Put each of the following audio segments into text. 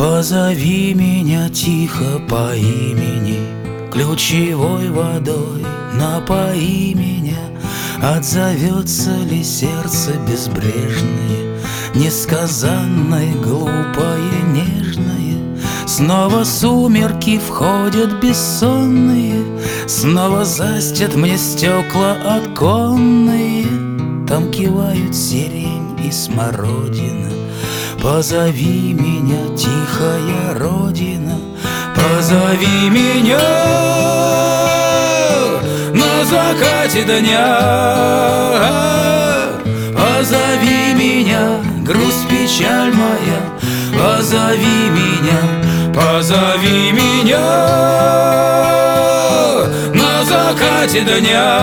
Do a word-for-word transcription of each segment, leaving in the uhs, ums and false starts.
Позови меня тихо по имени, ключевой водой напои меня. Отзовется ли сердце безбрежное, несказанное, глупое, нежное? Снова сумерки входят бессонные, снова застят мне стекла оконные. Там кивают сирень и смородина. Позови меня, тихая родина, позови меня на закате дня. Позови меня, грусть, печаль моя, позови меня, позови меня на закате дня.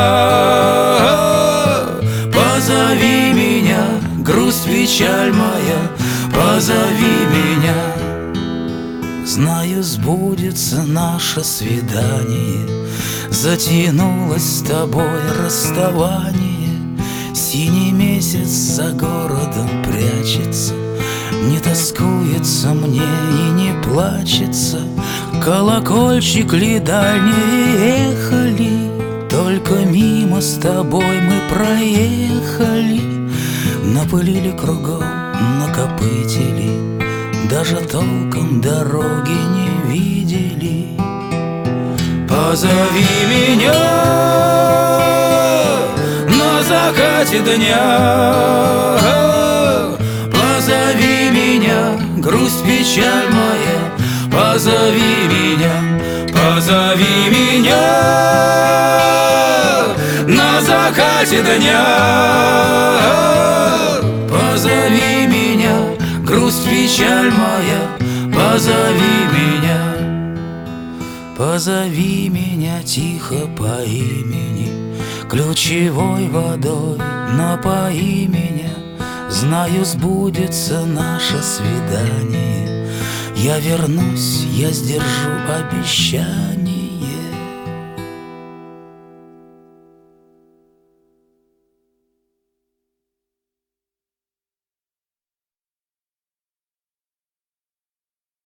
Позови меня, грусть, печаль моя, позови меня. Знаю, сбудется наше свидание, затянулось с тобой расставание. Синий месяц за городом прячется, не тоскуется мне и не плачется. Колокольчик ли дальние ехали, только мимо с тобой мы проехали. Напылили кругом, накопытили, даже толком дороги не видели. Позови меня на закате дня. Позови меня, грусть, печаль моя, позови меня, позови меня на закате дня. Позови меня, грусть, печаль моя, позови меня. Позови меня тихо по имени, ключевой водой напои меня. Знаю, сбудется наше свидание, я вернусь, я сдержу обещание.